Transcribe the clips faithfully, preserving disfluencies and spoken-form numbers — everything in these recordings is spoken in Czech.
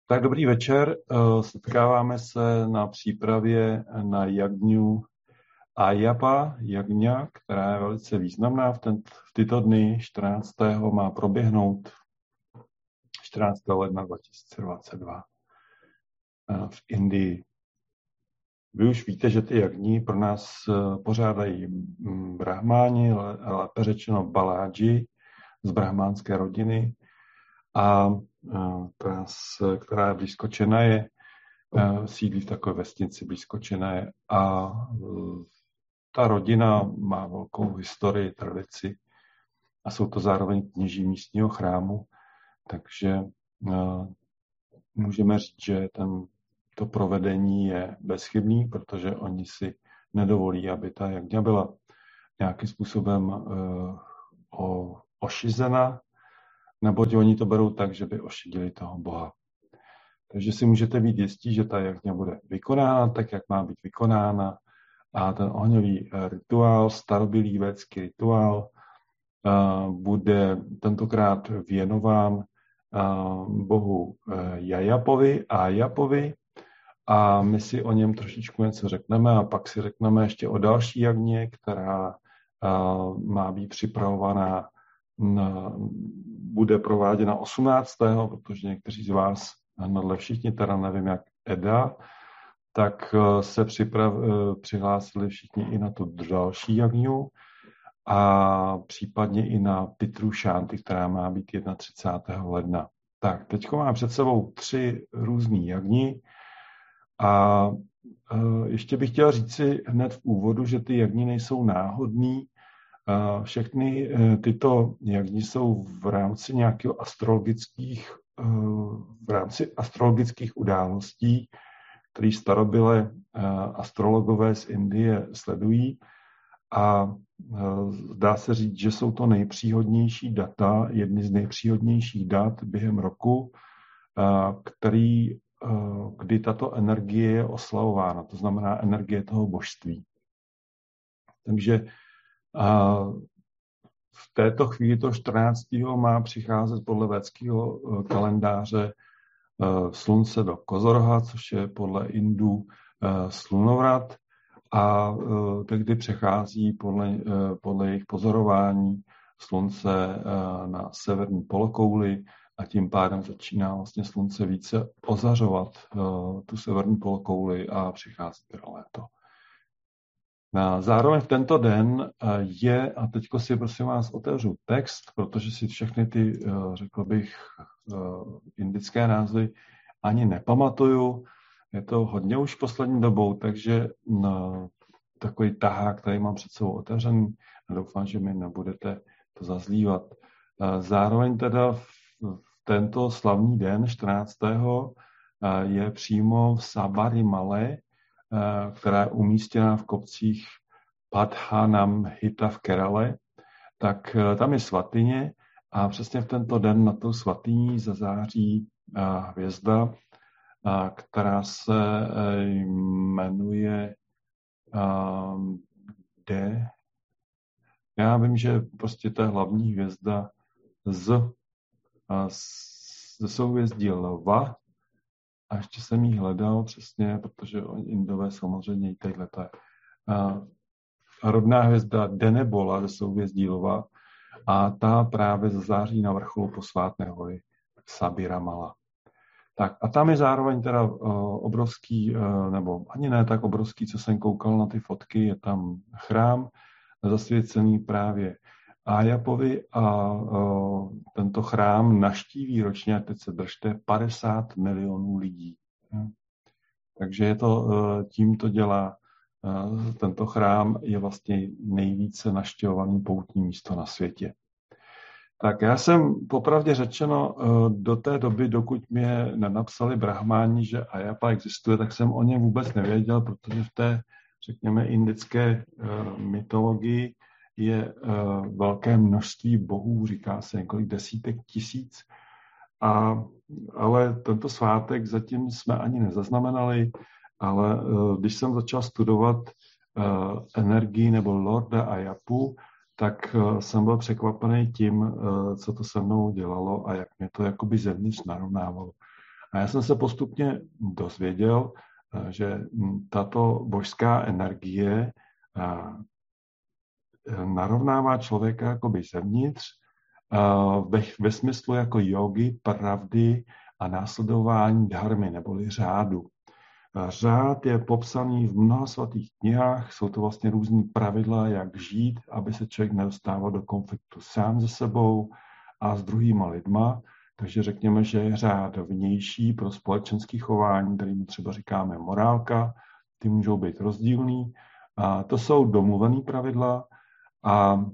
Tak dobrý večer. Setkáváme se na přípravě na jagňu Ajapa, jagňa, která je velice významná v, ten, v tyto dny. čtrnáctého má proběhnout čtrnáctého ledna dva tisíce dvacet dva v Indii. Vy už víte, že ty jagni pro nás pořádají brahmáni, lépe řečeno baláji z brahmánské rodiny. A ta, která je blízko Čenaje, sídlí v takové vesnici blízko Čenaje. A ta rodina má velkou historii, tradici a jsou to zároveň kněží místního chrámu, takže můžeme říct, že ten, to provedení je bezchybný, protože oni si nedovolí, aby ta jagňa byla nějakým způsobem o, ošizena, neboť oni to berou tak, že by ošidili toho Boha. Takže si můžete být jistí, že ta jagňa bude vykonána tak, jak má být vykonána, a ten ohňový rituál, starobylý védský rituál, bude tentokrát věnován bohu Jajapovi a Japovi, a my si o něm trošičku něco řekneme a pak si řekneme ještě o další jagně, která má být připravovaná, bude prováděna osmnáctého protože někteří z vás, nadle všichni, teda nevím jak Eda, tak se připrav, přihlásili všichni i na tu další jagňu a případně i na Pitru Šánty, která má být třicátého prvního ledna. Tak, teď mám před sebou tři různý jagni a ještě bych chtěl říci hned v úvodu, že ty jagni nejsou náhodný. Všechny tyto jagni jsou v rámci nějakého astrologických, v rámci astrologických událostí, které starobylé astrologové z Indie sledují, a dá se říct, že jsou to nejpříhodnější data, jedny z nejpříhodnějších dat během roku, který, kdy tato energie je oslavována, to znamená energie toho božství. Takže v této chvíli to čtrnáctého má přicházet podle védského kalendáře slunce do Kozoroha, což je podle Indů slunovrat, a tehdy přechází podle, podle jejich pozorování slunce na severní polokouli a tím pádem začíná vlastně slunce více ozařovat tu severní polokouli a přichází teda léto. Zároveň v tento den je, a teďko si prosím vás otevřu text, protože si všechny ty, řekl bych, indické názvy ani nepamatuju. Je to hodně už poslední dobou, takže no, takový tahák, který mám před sebou otevřený, a doufám, že mi nebudete to zazlívat. Zároveň teda v tento slavný den, čtrnáctého je přímo v Sabarimale, která je umístěná v kopcích Padhanamhita v Kerale, tak tam je svatyně a přesně v tento den na tou svatyní zazáří hvězda, která se jmenuje D. Já vím, že prostě ta hlavní hvězda z, z souhvězdí Lva, a ještě jsem jí hledal přesně, protože Indové samozřejmě i tadyhle ta rodná hvězda Denebola ze souhvězdí Lva, a ta právě zazáří na vrcholu posvátné hory Sabarimala. Tak a tam je zároveň teda uh, obrovský, uh, nebo ani ne tak obrovský, co jsem koukal na ty fotky, je tam chrám zasvěcený právě Ajapovi a uh, tento chrám naštíví ročně, teď se držte, padesát milionů lidí. Hm. Takže je to, uh, tím to dělá, uh, tento chrám je vlastně nejvíce navštěvovaný poutní místo na světě. Tak já jsem popravdě řečeno do té doby, dokud mě nenapsali brahmáni, že Ajapa existuje, tak jsem o něm vůbec nevěděl, protože v té, řekněme, indické mytologii je velké množství bohů, říká se několik desítek tisíc, a, ale tento svátek zatím jsme ani nezaznamenali, ale když jsem začal studovat energii nebo Lorda Ajapu, tak jsem byl překvapený tím, co to se mnou dělalo a jak mě to jakoby zevnitř narovnávalo. A já jsem se postupně dozvěděl, že tato božská energie narovnává člověka jakoby zevnitř, ve, ve smyslu jako jógy, pravdy a následování dharmy, neboli řádu. Řád je popsaný v mnoha svatých knihách, jsou to vlastně různý pravidla, jak žít, aby se člověk nedostával do konfliktu sám se sebou a s druhýma lidma. Takže řekněme, že je řád vnější pro společenské chování, kterým třeba říkáme morálka, ty můžou být rozdílný. A to jsou domluvené pravidla a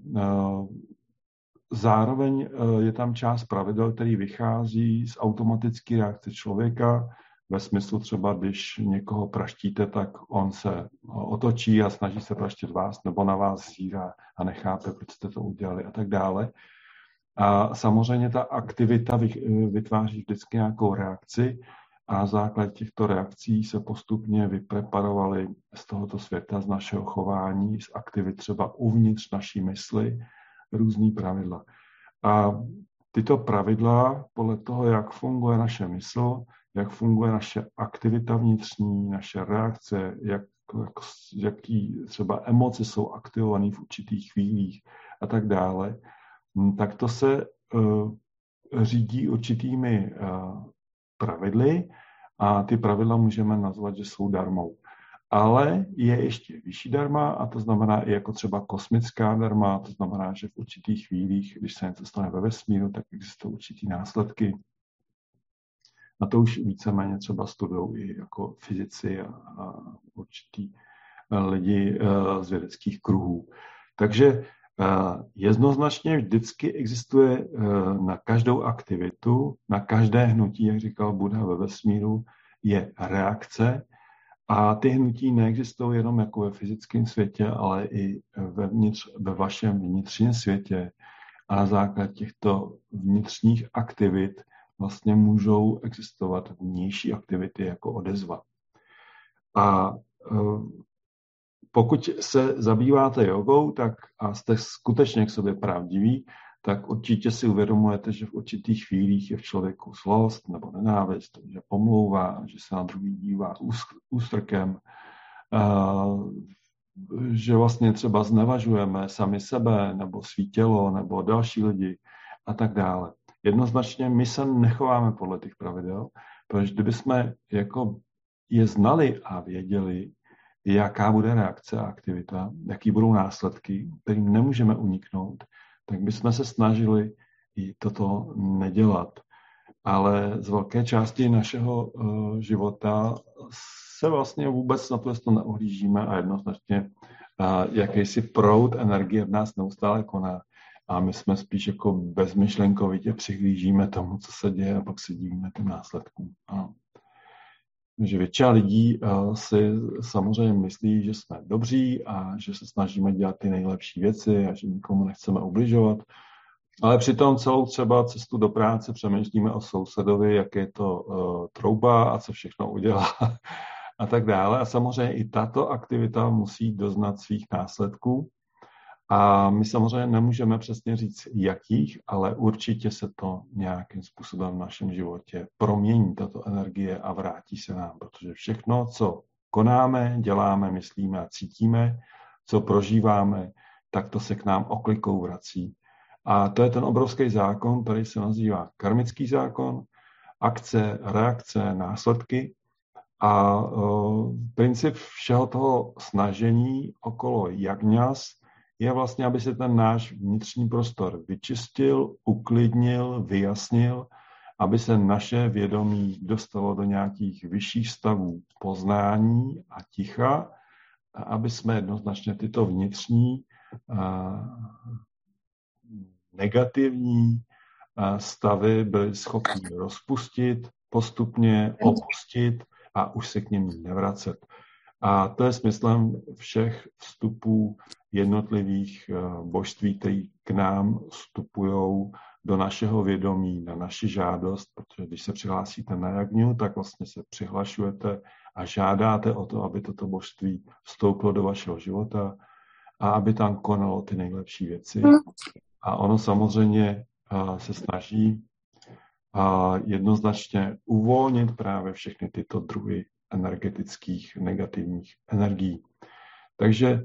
zároveň je tam část pravidel, který vychází z automatické reakce člověka, ve smyslu třeba, když někoho praštíte, tak on se otočí a snaží se praštit vás, nebo na vás zírá a nechápe, proč jste to udělali a tak dále. A samozřejmě ta aktivita vytváří vždycky nějakou reakci a základ těchto reakcí se postupně vypreparovaly z tohoto světa, z našeho chování, z aktivit třeba uvnitř naší mysli, různý pravidla. A tyto pravidla podle toho, jak funguje naše mysl, jak funguje naše aktivita vnitřní, naše reakce, jak, jak, jaký třeba emoce jsou aktivované v určitých chvílích a tak dále, tak to se uh, řídí určitými uh, pravidly a ty pravidla můžeme nazvat, že jsou darmou. Ale je ještě vyšší dharma a to znamená i jako třeba kosmická dharma, to znamená, že v určitých chvílích, když se něco stane ve vesmíru, tak existují určitý následky. A to už víceméně třeba studují i jako fyzici a, a určitý lidi z vědeckých kruhů. Takže jednoznačně vždycky existuje na každou aktivitu, na každé hnutí, jak říkal Buddha ve vesmíru, je reakce a ty hnutí neexistují jenom jako ve fyzickém světě, ale i vevnitř, ve vašem vnitřním světě. A na základě těchto vnitřních aktivit vlastně můžou existovat vnější aktivity jako odezva. A pokud se zabýváte jogou tak a jste skutečně k sobě pravdiví, tak určitě si uvědomujete, že v určitých chvílích je v člověku zlost nebo nenávist, že pomlouvá, že se na druhý dívá ústrkem, že vlastně třeba znevažujeme sami sebe nebo svý tělo nebo další lidi a tak dále. Jednoznačně my se nechováme podle těch pravidel, protože kdybychom jako je znali a věděli, jaká bude reakce a aktivita, jaký budou následky, kterým nemůžeme uniknout, tak bychom se snažili i toto nedělat. Ale z velké části našeho uh, života se vlastně vůbec na to, to neohlížíme a jednoznačně uh, jakýsi proud energie v nás neustále koná. A my jsme spíš jako bezmyšlenkovitě přihlížíme tomu, co se děje a pak se divíme těm následkům. Ano. Že většina lidí uh, si samozřejmě myslí, že jsme dobří a že se snažíme dělat ty nejlepší věci a že nikomu nechceme ubližovat. Ale přitom celou třeba cestu do práce přemýšlíme o sousedovi, jak je to uh, trouba a co všechno udělá a tak dále. A samozřejmě i tato aktivita musí doznat svých následků. A my samozřejmě nemůžeme přesně říct, jakých, ale určitě se to nějakým způsobem v našem životě promění, tato energie a vrátí se nám, protože všechno, co konáme, děláme, myslíme a cítíme, co prožíváme, tak to se k nám oklikou vrací. A to je ten obrovský zákon, který se nazývá karmický zákon, akce, reakce, následky. A uh, princip všeho toho snažení okolo jagňas je vlastně, aby se ten náš vnitřní prostor vyčistil, uklidnil, vyjasnil, aby se naše vědomí dostalo do nějakých vyšších stavů poznání a ticha, a aby jsme jednoznačně tyto vnitřní uh, negativní uh, stavy byli schopni rozpustit, postupně opustit a už se k nim nevracet. A to je smyslem všech vstupů jednotlivých božství, které k nám vstupují do našeho vědomí, na naši žádost, protože když se přihlásíte na jagňu, tak vlastně se přihlašujete a žádáte o to, aby toto božství vstoupilo do vašeho života a aby tam konalo ty nejlepší věci. A ono samozřejmě se snaží a jednoznačně uvolnit právě všechny tyto druhy energetických negativních energií. Takže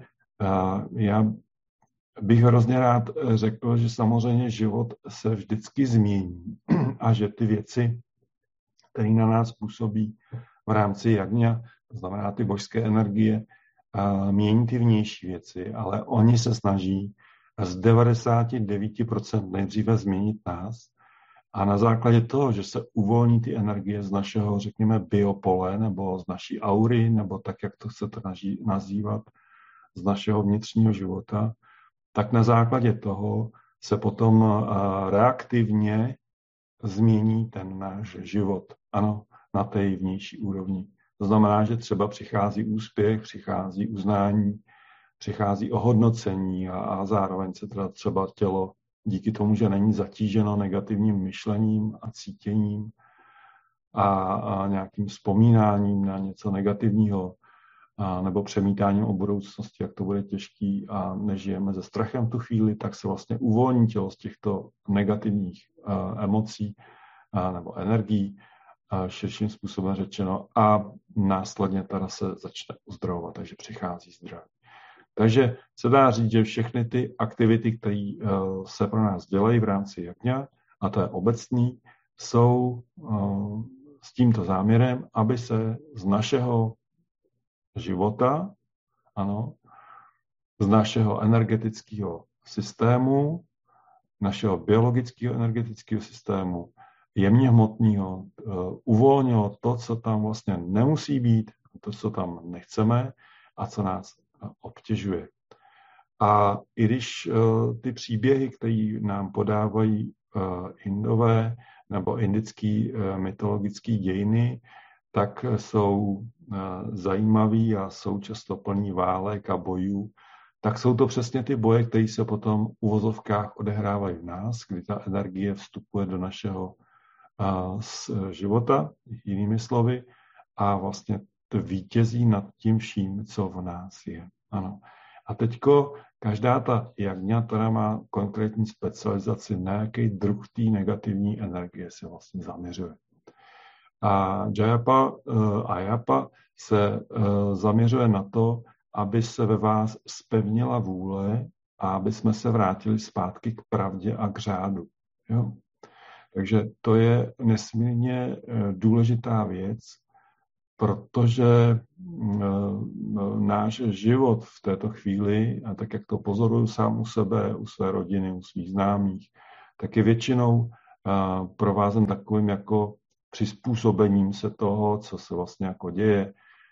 já bych hrozně rád řekl, že samozřejmě život se vždycky změní a že ty věci, které na nás působí v rámci jagňa, to znamená ty božské energie, mění ty vnější věci, ale oni se snaží z devadesát devět procent nejdříve změnit nás a na základě toho, že se uvolní ty energie z našeho, řekněme, biopole nebo z naší aury, nebo tak, jak to chcete nazývat, z našeho vnitřního života, tak na základě toho se potom reaktivně změní ten náš život. Ano, na té vnější úrovni. To znamená, že třeba přichází úspěch, přichází uznání, přichází ohodnocení a, a zároveň se teda třeba tělo díky tomu, že není zatíženo negativním myšlením a cítěním a, a nějakým vzpomínáním na něco negativního a, nebo přemítáním o budoucnosti, jak to bude těžký a nežijeme se strachem v tu chvíli, tak se vlastně uvolní tělo z těchto negativních a, emocí a, nebo energií, a, širším způsobem řečeno, a následně teda se začne uzdravovat, takže přichází zdraví. Takže se dá říct, že všechny ty aktivity, které uh, se pro nás dělají v rámci jagňa, a to je obecný, jsou uh, s tímto záměrem, aby se z našeho života, ano, z našeho energetického systému, našeho biologického energetického systému, jemně hmotného, uh, uvolnilo to, co tam vlastně nemusí být, to, co tam nechceme a co nás obtěžuje. A i když uh, ty příběhy, které nám podávají uh, Indové nebo indický uh, mytologický dějiny, tak jsou uh, zajímavý a jsou často plný válek a bojů, tak jsou to přesně ty boje, které se potom v uvozovkách odehrávají v nás, kdy ta energie vstupuje do našeho uh, života, jinými slovy, a vlastně vítězí nad tím vším, co v nás je. Ano. A teďko každá ta jagňa, která má konkrétní specializaci, na jaký druh té negativní energie se vlastně zaměřuje. A Jayapa, uh, Ayapa se uh, zaměřuje na to, aby se ve vás zpevnila vůle a aby jsme se vrátili zpátky k pravdě a k řádu. Jo? Takže to je nesmírně uh, důležitá věc, protože náš život v této chvíli, a tak jak to pozoruju sám u sebe, u své rodiny, u svých známých, tak je většinou provázen takovým jako přizpůsobením se toho, co se vlastně jako děje.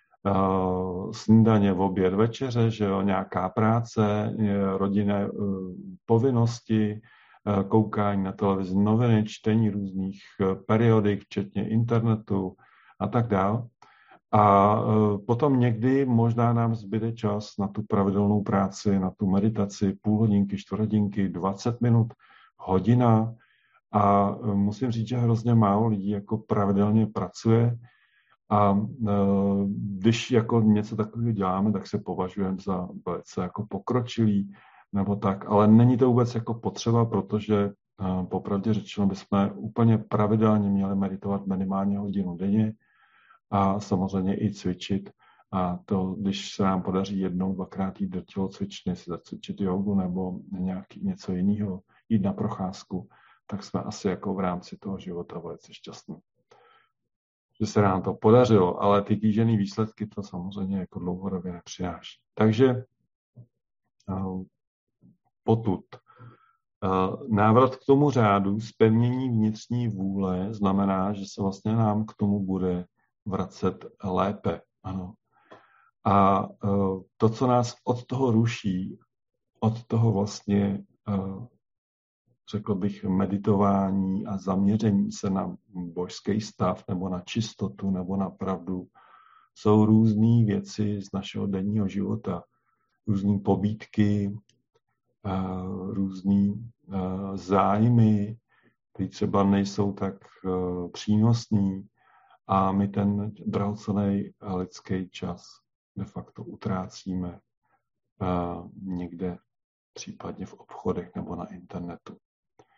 Snídaně, oběd, večeře, že jo, nějaká práce, rodinné povinnosti, koukání na televizi, noviny, čtení různých periodik, včetně internetu a tak dále. A potom někdy možná nám zbyde čas na tu pravidelnou práci, na tu meditaci, půl hodinky, čtvrt hodinky, dvacet minut, hodina. A musím říct, že hrozně málo lidí jako pravidelně pracuje. A když jako něco takového děláme, tak se považujeme za velice jako pokročilý nebo tak. Ale není to vůbec jako potřeba, protože popravdě řečeno bychom úplně pravidelně měli meditovat minimálně hodinu denně, a samozřejmě i cvičit. A to, když se nám podaří jednou, dvakrát jít do tělocvičny, si zacvičit jogu nebo nějaký, něco jiného, jít na procházku, tak jsme asi jako v rámci toho života velice šťastní. Že se nám to podařilo, ale ty kýžené výsledky to samozřejmě jako dlouhodobě nepřináší. Takže potud. Návrat k tomu řádu, zpevnění vnitřní vůle, znamená, že se vlastně nám k tomu bude vracet lépe. Ano. A to, co nás od toho ruší, od toho vlastně, řekl bych, meditování a zaměření se na božský stav nebo na čistotu nebo na pravdu, jsou různé věci z našeho denního života. Různé pobídky, různé zájmy, které třeba nejsou tak přínosný, a my ten drahocenný lidský čas de facto utrácíme uh, někde, případně v obchodech nebo na internetu.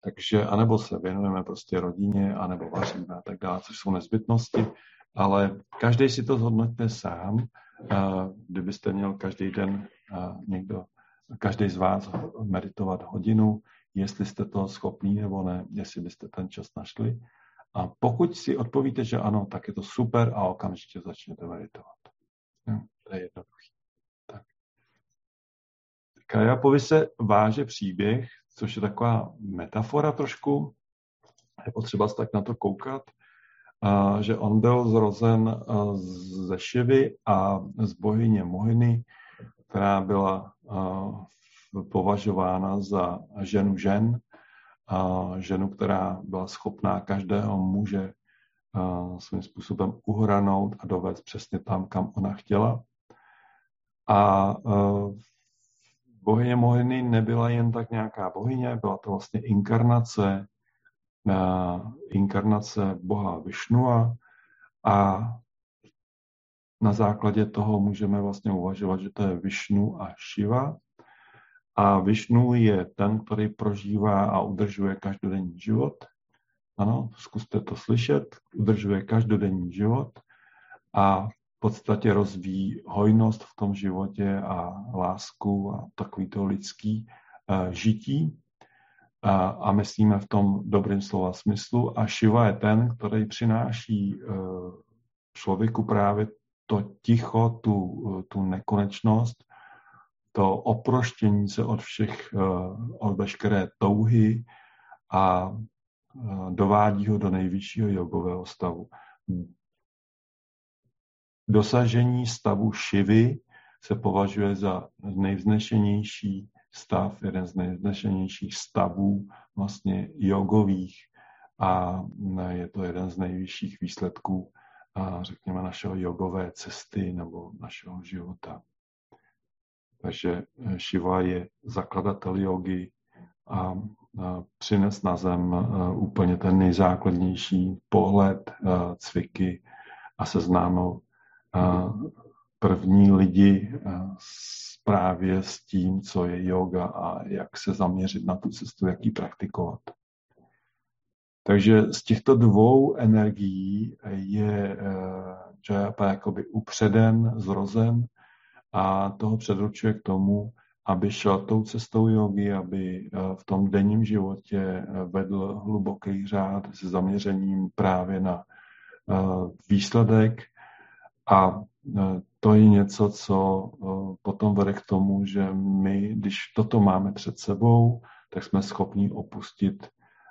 Takže anebo se věnujeme prostě rodině, anebo vaříme a tak dále, což jsou nezbytnosti, ale každý si to zhodnoťte sám. Kdybyste měl každý den někdo, každý z vás meditovat hodinu, jestli jste toho schopní nebo ne, jestli byste ten čas našli. A pokud si odpovíte, že ano, tak je to super a okamžitě začněte meditovat. No, to je jednoduchý. Tak. Kajapovi se váže příběh, což je taková metafora trošku. Je potřeba se tak na to koukat, že on byl zrozen ze Šivy a z bohyně Mohiny, která byla považována za ženu žen, ženu, která byla schopná každého muže svým způsobem uhranout a dovést přesně tam, kam ona chtěla. A bohyně Mohiny nebyla jen tak nějaká bohyně, byla to vlastně inkarnace, inkarnace boha Višnua a na základě toho můžeme vlastně uvažovat, že to je Višnu a Šiva. A Višnu je ten, který prožívá a udržuje každodenní život. Ano, zkuste to slyšet. Udržuje každodenní život a v podstatě rozvíjí hojnost v tom životě a lásku a takový to lidský uh, žití. A, a myslíme v tom dobrým slova smyslu. A Šiva je ten, který přináší uh, člověku právě to ticho, tu, tu nekonečnost, to oproštění se od všech, od veškeré touhy a dovádí ho do nejvyššího jogového stavu. Dosažení stavu Šivy se považuje za nejvznešenější stav, jeden z nejvznešenějších stavů vlastně jogových a je to jeden z nejvyšších výsledků a řekněme našeho jogové cesty nebo našeho života. Takže Šiva je zakladatel jogy a přines na zem úplně ten nejzákladnější pohled, cviky a seznámil první lidi právě s tím, co je yoga a jak se zaměřit na tu cestu, jak ji praktikovat. Takže z těchto dvou energií je Jayapa jakoby upředen, zrozen a toho předurčuje k tomu, aby šel tou cestou jogy, aby v tom denním životě vedl hluboký řád se zaměřením právě na výsledek a to je něco, co potom vede k tomu, že my, když toto máme před sebou, tak jsme schopni opustit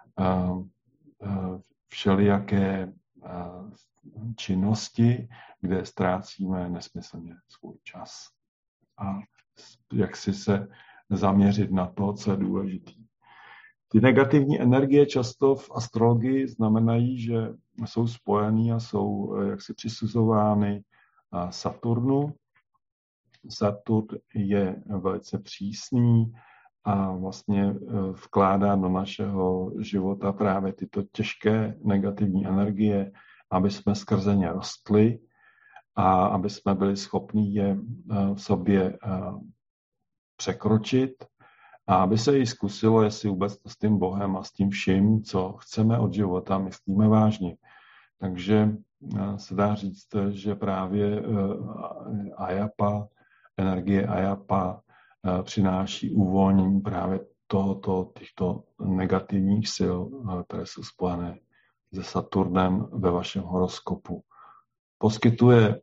všelijaké činnosti, kde ztrácíme nesmyslně svůj čas. A jak si se zaměřit na to, co je důležité. Ty negativní energie často v astrologii znamenají, že jsou spojený a jsou jaksi přisuzovány Saturnu. Saturn je velice přísný a vlastně vkládá do našeho života právě tyto těžké negativní energie, aby jsme skrze ně rostli a aby jsme byli schopni je v sobě překročit a aby se jí zkusilo, jestli vůbec s tím Bohem a s tím vším, co chceme od života, myslíme vážně. Takže se dá říct, že právě Ayapa, energie Ayapa přináší uvolnění právě tohoto, těchto negativních sil, které jsou spojené se Saturnem ve vašem horoskopu. Poskytuje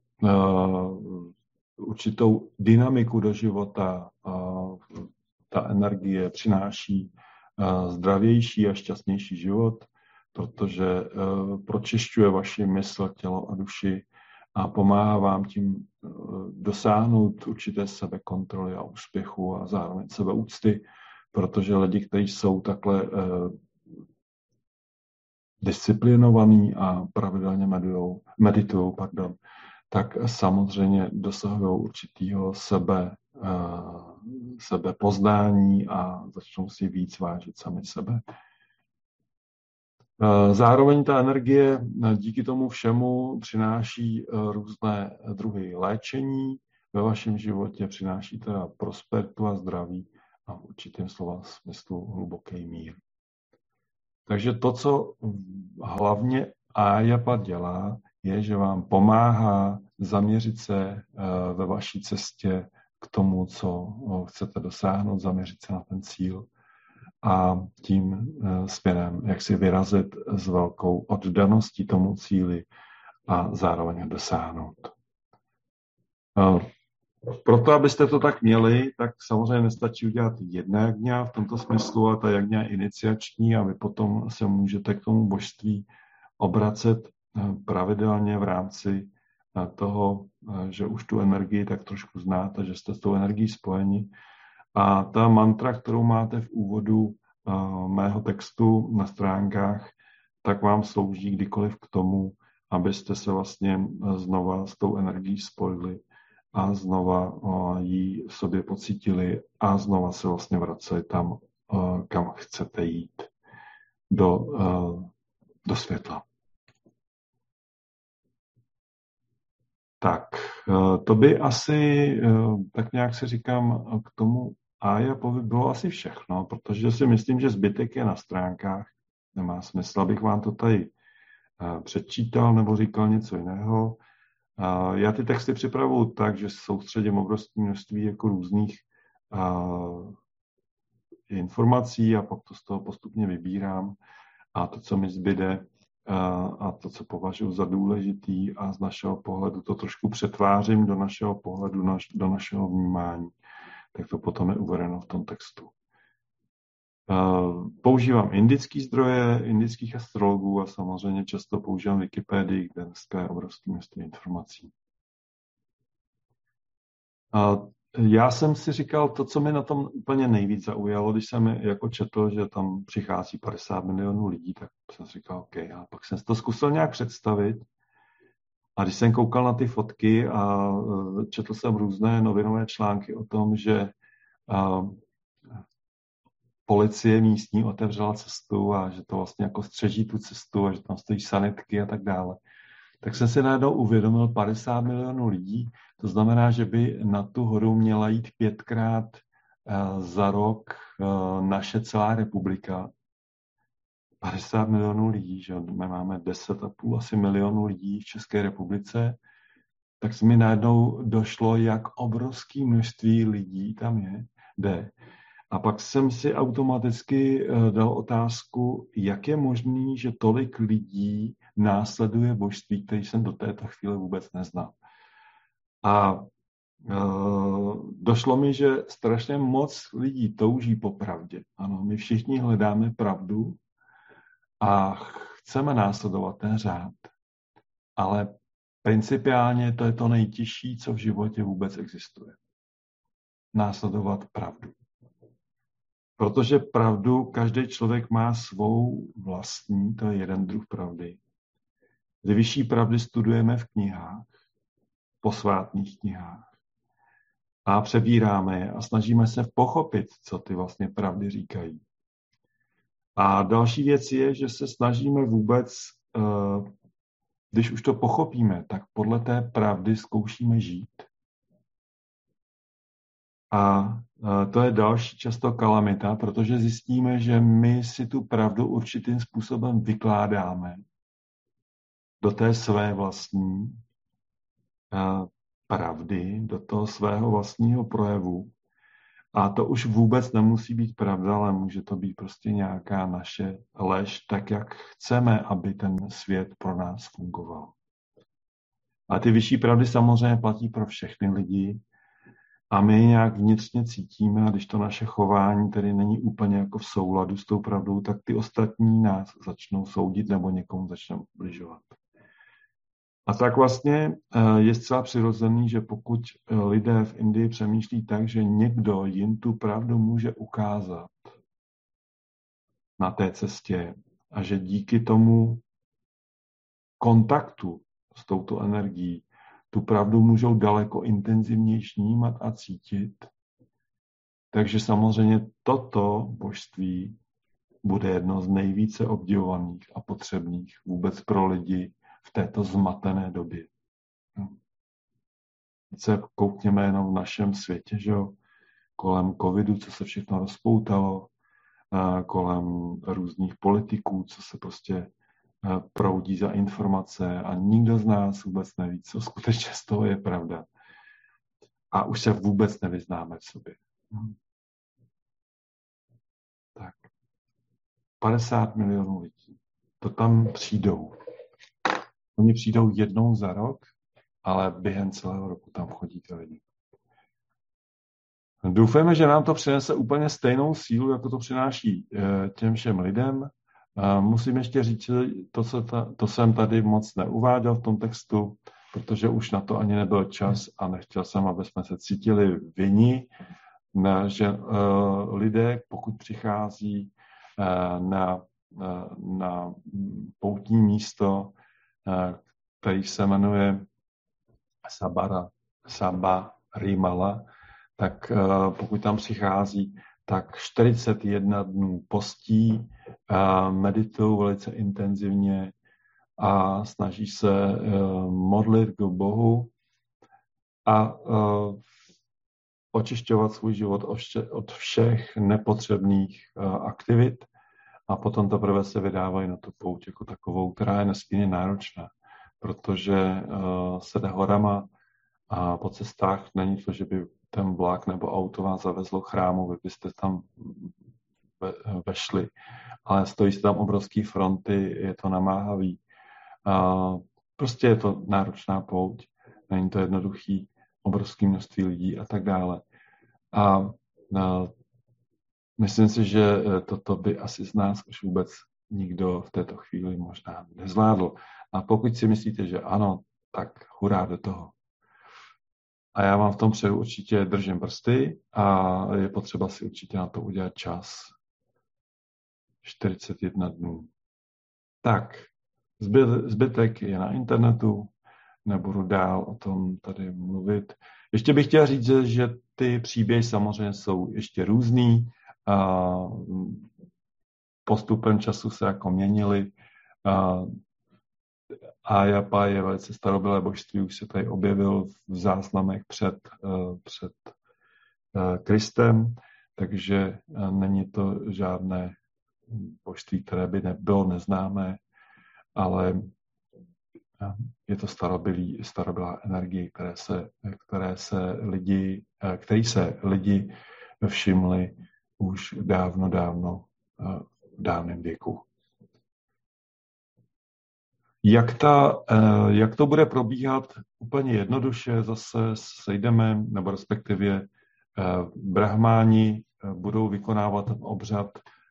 určitou dynamiku do života, ta energie přináší zdravější a šťastnější život, protože pročišťuje vaši mysl, tělo a duši a pomáhá vám tím dosáhnout určité sebekontroly a úspěchu a zároveň sebeúcty, protože lidi, kteří jsou takhle disciplinovaní a pravidelně meditujou, meditujou, pardon, tak samozřejmě dosahují určitého sebe, sebepoznání a začnou si víc vážit sami sebe. Zároveň ta energie díky tomu všemu přináší různé druhy léčení ve vašem životě, přináší teda prosperitu a zdraví a v určitém slova smyslu hluboký mír. Takže to, co hlavně Ayapa dělá, je, že vám pomáhá zaměřit se ve vaší cestě k tomu, co chcete dosáhnout, zaměřit se na ten cíl a tím směrem, jak si vyrazit s velkou oddaností tomu cíli a zároveň ho dosáhnout. Proto, abyste to tak měli, tak samozřejmě nestačí udělat jedna jagňa v tomto smyslu, a ta jagňa je iniciační a vy potom se můžete k tomu božství obracet pravidelně v rámci toho, že už tu energii tak trošku znáte, že jste s tou energií spojeni. A ta mantra, kterou máte v úvodu mého textu na stránkách, tak vám slouží kdykoliv k tomu, abyste se vlastně znova s tou energií spojili a znova ji v sobě pocítili a znova se vlastně vraceli tam, kam chcete jít, do, do světla. Tak, to by asi, tak nějak si říkám, k tomu Ayapovi bylo asi všechno, protože si myslím, že zbytek je na stránkách. Nemá smysl, abych vám to tady předčítal nebo říkal něco jiného. Já ty texty připravuju tak, že soustředím obrovské množství jako různých informací a pak to z toho postupně vybírám a to, co mi zbyde a to, co považuji za důležitý a z našeho pohledu to trošku přetvářím do našeho pohledu, do našeho vnímání, tak to potom je uvedeno v tom textu. Používám indické zdroje, indických astrologů a samozřejmě často používám Wikipedii, kde je obrovské množství informací. Já jsem si říkal, to, co mi na tom úplně nejvíc zaujalo, když jsem jako četl, že tam přichází padesát milionů lidí, tak jsem si říkal, OK, a pak jsem si to zkusil nějak představit. A když jsem koukal na ty fotky a četl jsem různé novinové články o tom, že policie místní otevřela cestu a že to vlastně jako střeží tu cestu a že tam stojí sanitky a tak dále, tak jsem si najednou uvědomil padesát milionů lidí. To znamená, že by na tu horu měla jít pětkrát za rok naše celá republika. padesát milionů lidí, že my máme deset a půl asi milionů lidí v České republice, tak se mi najednou došlo, jak obrovské množství lidí tam je, jde. A pak jsem si automaticky dal otázku, jak je možný, že tolik lidí následuje božství, který jsem do této chvíle vůbec neznal. A e, došlo mi, že strašně moc lidí touží po pravdě. Ano, my všichni hledáme pravdu a chceme následovat ten řád. Ale principiálně to je to nejtěžší, co v životě vůbec existuje. Následovat pravdu. Protože pravdu každý člověk má svou vlastní, to je jeden druh pravdy. Ty vyšší pravdy studujeme v knihách, posvátných knihách. A přebíráme je a snažíme se pochopit, co ty vlastně pravdy říkají. A další věc je, že se snažíme vůbec, když už to pochopíme, tak podle té pravdy zkoušíme žít. A to je další často kalamita, protože zjistíme, že my si tu pravdu určitým způsobem vykládáme do té své vlastní pravdy, do toho svého vlastního projevu. A to už vůbec nemusí být pravda, ale může to být prostě nějaká naše lež, tak jak chceme, aby ten svět pro nás fungoval. A ty vyšší pravdy samozřejmě platí pro všechny lidi, a my nějak vnitřně cítíme, a když to naše chování tedy není úplně jako v souladu s tou pravdou, tak ty ostatní nás začnou soudit nebo někomu začnou ubližovat. A tak vlastně je zcela přirozený, že pokud lidé v Indii přemýšlí tak, že někdo jim tu pravdu může ukázat na té cestě a že díky tomu kontaktu s touto energií tu pravdu můžou daleko intenzivněji vnímat a cítit. Takže samozřejmě toto božství bude jedno z nejvíce obdivovaných a potřebných vůbec pro lidi v této zmatené době. Teď se koukněme jenom v našem světě, že jo, kolem covidu, co se všechno rozpoutalo kolem různých politiků, co se prostě proudí za informace a nikdo z nás vůbec neví, co skutečně z toho je pravda. A už se vůbec nevyznáme v sobě. Tak. padesát milionů lidí. To tam přijdou. Oni přijdou jednou za rok, ale během celého roku tam chodí ty lidi. Doufáme, že nám to přinese úplně stejnou sílu, jako to přináší těm všem lidem. Musím ještě říct, že to, co ta, to jsem tady moc neuváděl v tom textu, protože už na to ani nebyl čas a nechtěl jsem, aby jsme se cítili vinni, že lidé, pokud přichází na, na poutní místo, který se jmenuje Sabara, Sabarimala, tak pokud tam přichází, tak čtyřicet jedna dnů postí, meditují velice intenzivně a snaží se modlit k Bohu a očišťovat svůj život od všech nepotřebných aktivit a potom teprve se vydávají na tu pouť jako takovou, která je nesmírně náročná, protože se jde horama a po cestách není to, že by ten vlak nebo auto vás zavezlo k chrámu, vy byste tam ve, vešli, ale stojí se tam obrovský fronty, je to namáhavý. A prostě je to náročná pouť, není to jednoduchý, obrovské množství lidí a tak dále. A, a myslím si, že toto by asi z nás už vůbec nikdo v této chvíli možná nezvládl. A pokud si myslíte, že ano, tak hurá do toho. A já vám v tom přeju určitě držím prsty a je potřeba si určitě na to udělat čas. čtyřicet jedna dnů. Tak, zbytek je na internetu, nebudu dál o tom tady mluvit. Ještě bych chtěl říct, že ty příběhy samozřejmě jsou ještě různý. Postupem času se jako měnily. Ajapa je velice starobylé božství, už se tady objevil v záznamech před, před Kristem, takže není to žádné božství, které by nebylo neznámé, ale je to starobylý, starobylá energie, které se, které se lidi, který se lidi všimli už dávno, dávno v dávném věku. Jak, ta, jak to bude probíhat? Úplně jednoduše zase sejdeme, nebo respektive brahmáni budou vykonávat ten obřad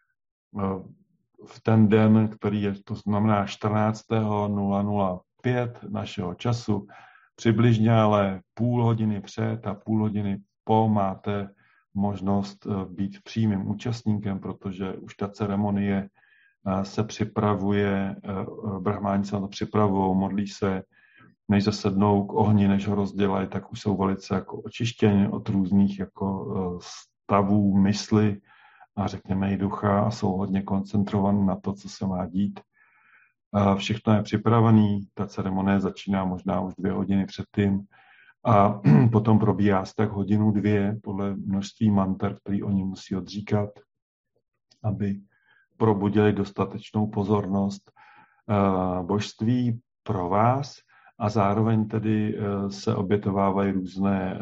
v ten den, který je, to znamená čtrnáctého nula pět našeho času, přibližně ale půl hodiny před a půl hodiny po máte možnost být přímým účastníkem, protože už ta ceremonie se připravuje, brahmáni se na to připravují, modlí se, než zasednou k ohni, než ho rozdělají, tak už jsou velice jako očištěni od různých jako stavů mysli a řekněme i ducha a jsou hodně koncentrovaní na to, co se má dít. Všechno je připravené, ta ceremonie začíná možná už dvě hodiny předtím a potom probíhá asi tak hodinu, dvě podle množství manter, který oni musí odříkat, aby probudili dostatečnou pozornost božství pro vás a zároveň tedy se obětovávají různé,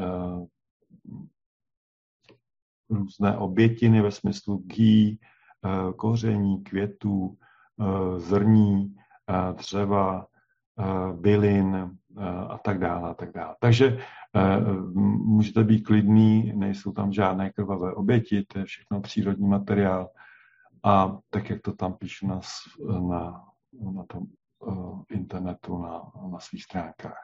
různé obětiny ve smyslu ghee, koření, květů, zrní, dřeva, bylin a tak dále. A tak dále. Takže můžete být klidný, nejsou tam žádné krvavé oběti, to je všechno přírodní materiál. A tak, jak to tam píšu na, na, na tom uh, internetu, na, na svých stránkách.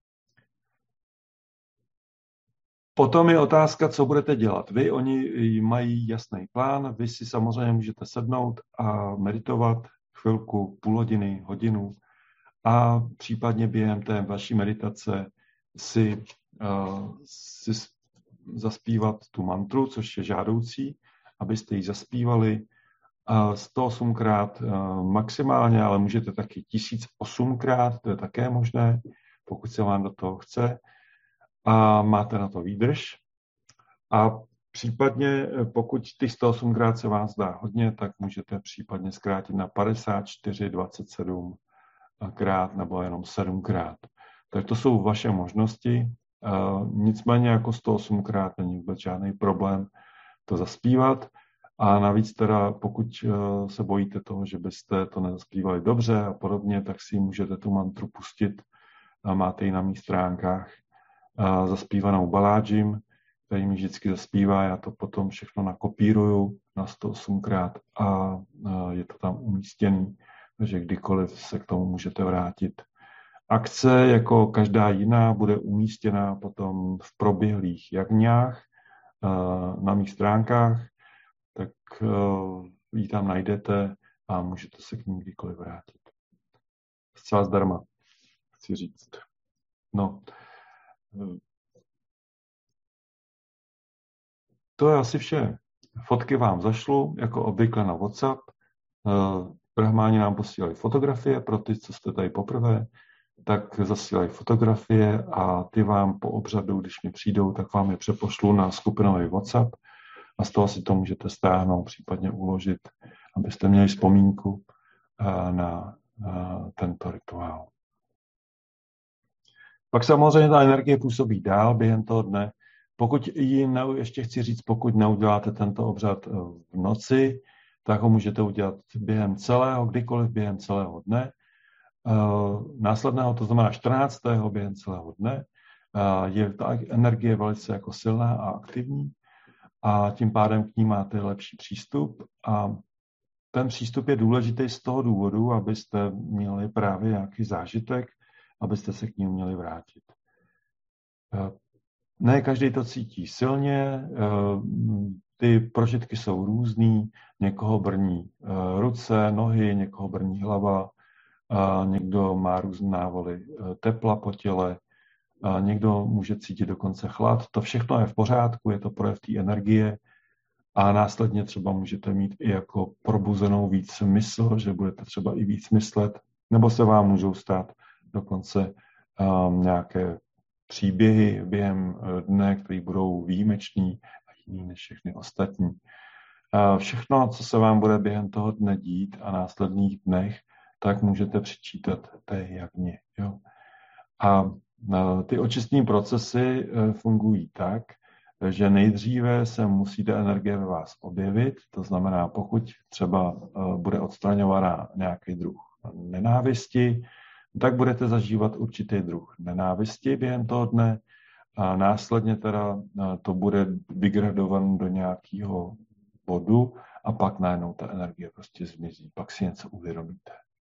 Potom je otázka, co budete dělat. Vy, oni mají jasný plán, vy si samozřejmě můžete sednout a meditovat chvilku, půl hodiny, hodinu a případně během té vaší meditace si, uh, si zaspívat tu mantru, což je žádoucí, abyste ji zaspívali sto osmkrát maximálně, ale můžete taky tisíc osmkrát, to je také možné, pokud se vám do toho chce a máte na to výdrž. A Případně, pokud těch sto osm krát se vás zdá hodně, tak můžete případně zkrátit na padesát čtyři, dvacet sedm krát nebo jenom sedm krát. Takže to jsou vaše možnosti. Nicméně jako sto osm krát není vůbec žádný problém to zaspívat. A navíc teda, pokud se bojíte toho, že byste to nezaspívali dobře a podobně, tak si můžete tu mantru pustit. Máte ji na mých stránkách zaspívanou baládžím, který mi vždycky zaspívá. Já to potom všechno nakopíruju na sto osm krát a je to tam umístěný, takže kdykoliv se k tomu můžete vrátit. Akce, jako každá jiná, bude umístěna potom v proběhlých jagňách na mých stránkách, tak ji tam najdete a můžete se k ní kdykoliv vrátit. Zcela zdarma, chci říct. No, to je asi vše. Fotky vám zašlu, jako obvykle na WhatsApp. Brahmáni nám posílají fotografie, pro ty, co jste tady poprvé, tak zasílají fotografie a ty vám po obřadu, když mi přijdou, tak vám je přepošlu na skupinový WhatsApp a z toho si to můžete stáhnout, případně uložit, abyste měli vzpomínku na tento rituál. Pak samozřejmě ta energie působí dál během toho dne. Pokud ji ne, ještě chci říct, pokud neuděláte tento obřad v noci, tak ho můžete udělat během celého, kdykoliv během celého dne. Následného, to znamená čtrnáctého během celého dne, je ta energie velice jako silná a aktivní a tím pádem k ní máte lepší přístup a ten přístup je důležitý z toho důvodu, abyste měli právě nějaký zážitek, abyste se k ní měli vrátit. Ne každý to cítí silně, ty prožitky jsou různý, někoho brní ruce, nohy, někoho brní hlava, někdo má různé návaly tepla po těle, někdo může cítit dokonce chlad. To všechno je v pořádku, je to projev té energie a následně třeba můžete mít i jako probuzenou víc mysl, že budete třeba i víc myslet, nebo se vám můžou stát dokonce um, nějaké příběhy během dne, které budou výjimečný a jiný než všechny ostatní. Uh, všechno, co se vám bude během toho dne dít a následných dnech, tak můžete přičítat té jagně. Jo? A uh, ty očistní procesy uh, fungují tak, že nejdříve se musí ta energie ve vás objevit, to znamená, pokud třeba uh, bude odstraňována nějaký druh nenávisti, tak budete zažívat určitý druh nenávisti během toho dne a následně teda to bude vygradované do nějakého bodu a pak najednou ta energie prostě zmizí, pak si něco uvědomíte.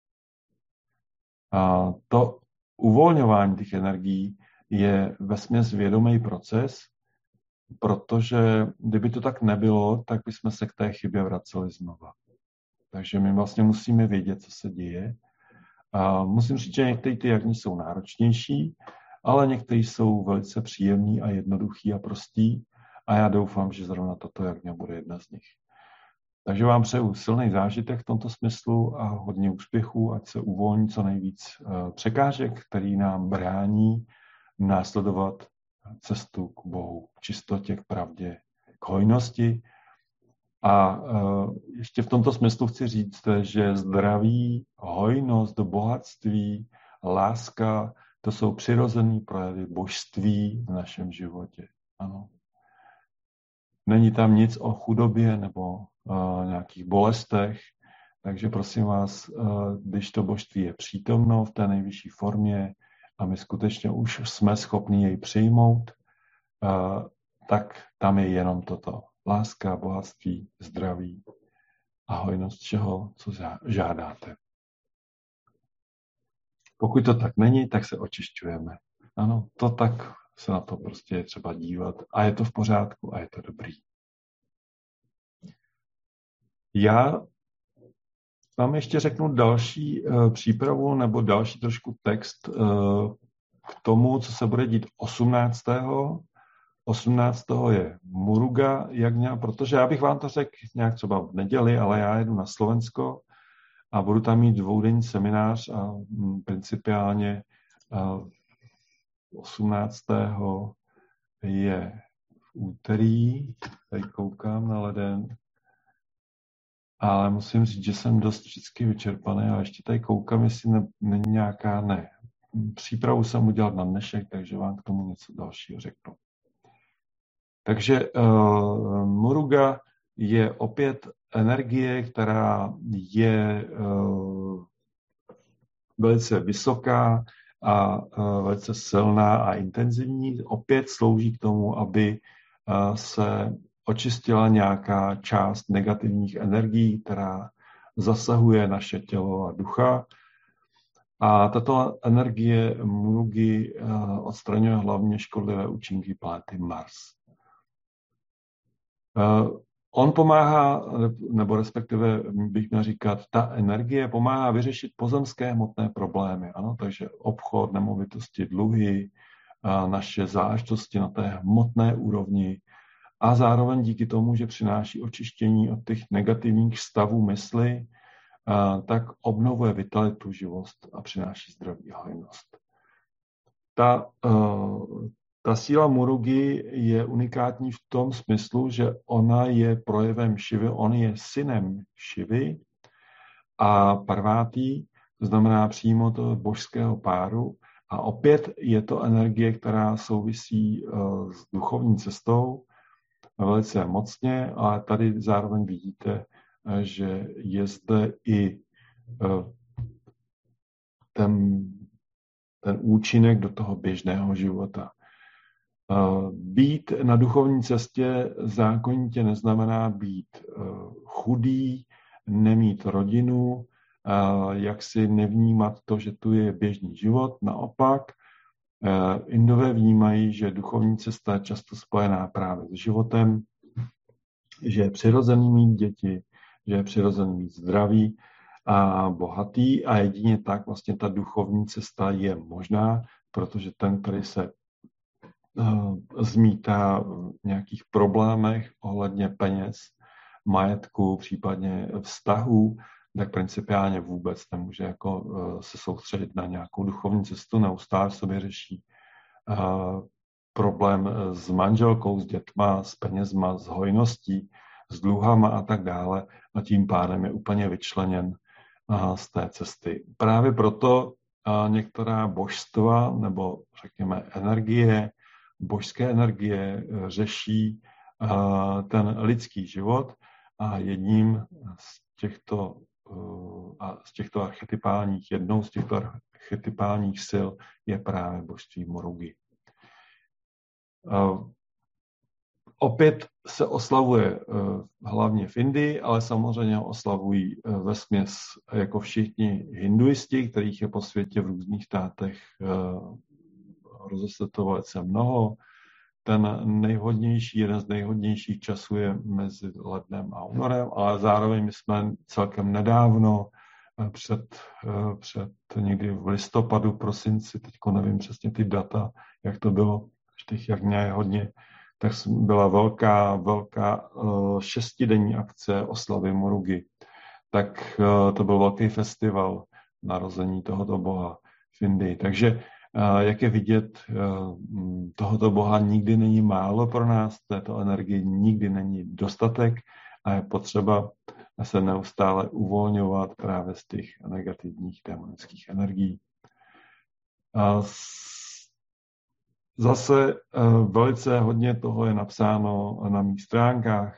A to uvolňování těch energií je vesměs vědomý proces, protože kdyby to tak nebylo, tak bychom se k té chybě vraceli znova. Takže my vlastně musíme vědět, co se děje. A musím říct, že některé ty jagny jsou náročnější, ale některé jsou velice příjemný a jednoduchý a prostý a já doufám, že zrovna tato jagna bude jedna z nich. Takže vám přeju silný zážitek v tomto smyslu a hodně úspěchů, ať se uvolní co nejvíc překážek, který nám brání následovat cestu k Bohu, k čistotě, k pravdě, k hojnosti. A uh, ještě v tomto smyslu chci říct, že zdraví, hojnost, bohatství, láska, to jsou přirozené projevy božství v našem životě. Ano. Není tam nic o chudobě nebo uh, nějakých bolestech, takže prosím vás, uh, když to božství je přítomno v té nejvyšší formě a my skutečně už jsme schopni jej přijmout, uh, tak tam je jenom toto. Láska, bohatství, zdraví a hojnost všeho, co žádáte. Pokud to tak není, tak se očišťujeme. Ano, to tak se na to prostě je třeba dívat a je to v pořádku a je to dobrý. Já vám ještě řeknu další uh, přípravu nebo další trošku text uh, k tomu, co se bude dít osmnáctého osmnáctého je Muruga jagna, protože já bych vám to řekl nějak třeba v neděli, ale já jedu na Slovensko a budu tam mít dvoudenní seminář a m, principiálně a osmnáctého je úterý, tady koukám na leden, ale musím říct, že jsem dost vždycky vyčerpaný a ještě tady koukám, jestli ne, není nějaká ne. Přípravu jsem udělal na dnešek, takže vám k tomu něco dalšího řeknu. Takže uh, Muruga je opět energie, která je uh, velice vysoká a uh, velice silná a intenzivní. Opět slouží k tomu, aby uh, se očistila nějaká část negativních energií, která zasahuje naše tělo a ducha. A tato energie Murugy uh, odstraňuje hlavně škodlivé účinky planety Mars. Uh, on pomáhá, nebo respektive bych měl říkat, ta energie pomáhá vyřešit pozemské hmotné problémy. Ano? Takže obchod, nemovitosti, dluhy, uh, naše záležitosti na té hmotné úrovni a zároveň díky tomu, že přináší očištění od těch negativních stavů mysli, uh, tak obnovuje vitalitu, živost a přináší zdraví a hojnost. Ta uh, Ta síla Murugy je unikátní v tom smyslu, že ona je projevem Šivy, on je synem Šivy a Parvati, to znamená přímo toho božského páru. A opět je to energie, která souvisí s duchovní cestou velice mocně, ale tady zároveň vidíte, že je zde i ten, ten účinek do toho běžného života. Být na duchovní cestě zákonitě neznamená být chudý, nemít rodinu, jak si nevnímat to, že tu je běžný život. Naopak, Indové vnímají, že duchovní cesta je často spojená právě s životem, že je přirozený mít děti, že je přirozený mít zdraví a bohatý a jedině tak vlastně ta duchovní cesta je možná, protože ten, který se zmítá v nějakých problémech ohledně peněz, majetku, případně vztahů, tak principiálně vůbec nemůže jako se soustředit na nějakou duchovní cestu, neustále sobě řeší problém s manželkou, s dětma, s penězma, s hojností, s dluhama a tak dále a tím pádem je úplně vyčleněn z té cesty. Právě proto některá božstva nebo řekněme energie, božské energie řeší ten lidský život a jedním z těchto, a z těchto archetypálních, jednou z těchto archetypálních sil je právě božství Murugy. Opět se oslavuje hlavně v Indii, ale samozřejmě ho oslavují vesměs jako všichni hinduisti, kterých je po světě v různých státech rozeseto velice mnoho. Ten nejhodnější, jeden z nejhodnějších časů je mezi lednem a únorem, ale zároveň my jsme celkem nedávno, před, před někdy v listopadu, prosinci, teďko nevím přesně ty data, jak to bylo, těch jak mě je hodně, tak byla velká, velká šestidenní akce oslavy Murugy. Tak to byl velký festival narození tohoto boha v Indii. Takže jak je vidět, tohoto boha nikdy není málo pro nás, této energie nikdy není dostatek a je potřeba se neustále uvolňovat právě z těch negativních démonických energií. Zase velice hodně toho je napsáno na mých stránkách.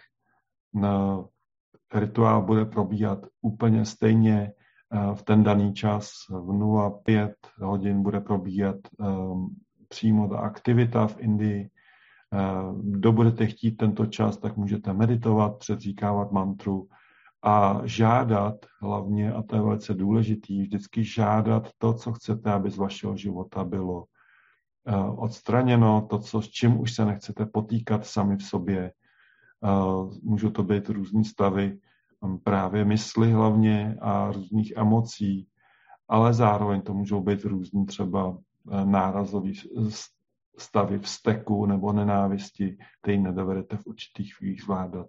Rituál bude probíhat úplně stejně v ten daný čas v nula pět hodin bude probíhat um, přímo ta aktivita v Indii. Uh, kdo budete chtít tento čas, tak můžete meditovat, předříkávat mantru a žádat hlavně, a to je velice důležitý, vždycky žádat to, co chcete, aby z vašeho života bylo uh, odstraněno, to, co, s čím už se nechcete potýkat sami v sobě. Uh, můžou to být různý stavy, právě mysli hlavně a různých emocí, ale zároveň to můžou být různý třeba nárazový stavy vzteku nebo nenávisti, který nedovedete v určitých chvílích zvládat.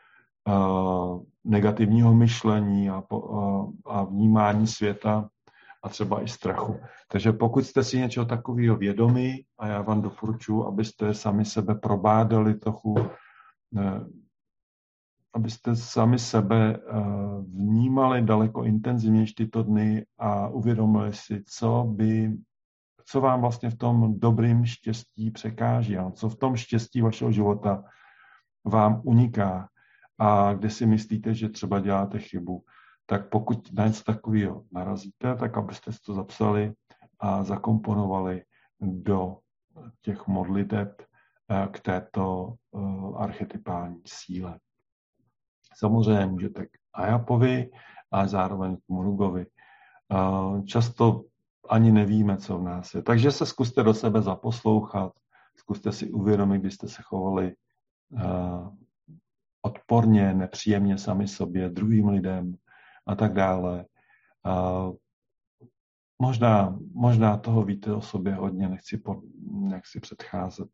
Uh, negativního myšlení a, po, uh, a vnímání světa a třeba i strachu. Takže pokud jste si něčeho takového vědomí, a já vám doporučuji, abyste sami sebe probádali trochu, abyste sami sebe vnímali daleko intenzivněji tyto dny a uvědomili si, co by, co vám vlastně v tom dobrým štěstí překáží, a co v tom štěstí vašeho života vám uniká a kde si myslíte, že třeba děláte chybu. Tak pokud na něco takového narazíte, tak abyste si to zapsali a zakomponovali do těch modliteb k této archetypální síle. Samozřejmě můžete k Ayapovi a zároveň k Murugovi. Často ani nevíme, co v nás je. Takže se zkuste do sebe zaposlouchat, zkuste si uvědomit, kdy jste se chovali odporně, nepříjemně sami sobě, druhým lidem a tak dále. Možná, možná toho víte o sobě hodně, nechci, po, nechci předcházet.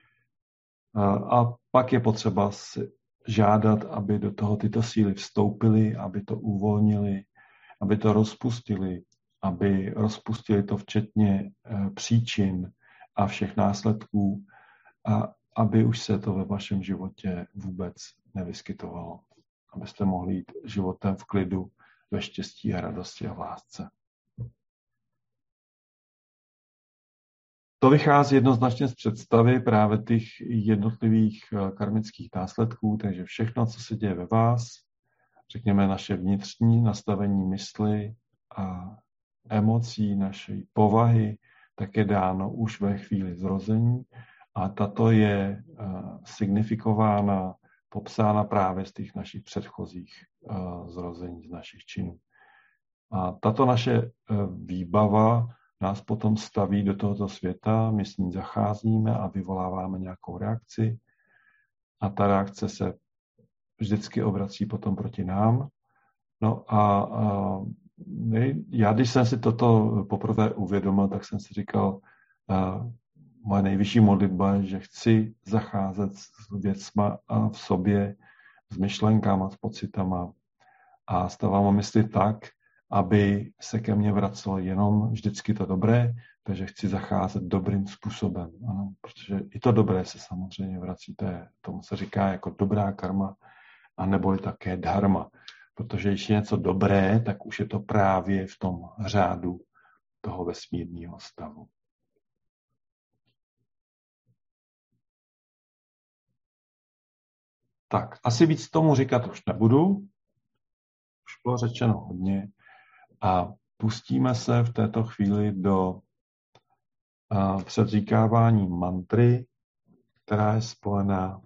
A pak je potřeba si žádat, aby do toho tyto síly vstoupily, aby to uvolnili, aby to rozpustili, aby rozpustili to včetně příčin a všech následků a aby už se to ve vašem životě vůbec nevyskytovalo. Abyste mohli jít životem v klidu, ve štěstí a radosti a v lásce. To vychází jednoznačně z představy právě těch jednotlivých karmických následků, takže všechno, co se děje ve vás, řekněme naše vnitřní nastavení mysli a emocí, naší povahy, tak je dáno už ve chvíli zrození a tato je signifikována, popsána právě z těch našich předchozích zrození, z našich činů. A tato naše výbava nás potom staví do tohoto světa, my s ní zacházíme a vyvoláváme nějakou reakci a ta reakce se vždycky obrací potom proti nám. No a, a já, když jsem si toto poprvé uvědomil, tak jsem si říkal, a, moje nejvyšší modlitba je, že chci zacházet s věcma a v sobě, s myšlenkama, s pocitama a stavám mysli tak, aby se ke mně vracelo jenom vždycky to dobré, takže chci zacházet dobrým způsobem. Ano, protože i to dobré se samozřejmě vrací, to je, tomu se říká jako dobrá karma, a nebo je také dharma. Protože když je něco dobré, tak už je to právě v tom řádu toho vesmírného stavu. Tak, asi víc tomu říkat už nebudu. Už bylo řečeno hodně. A pustíme se v této chvíli do uh, předříkávání mantry, která je spojená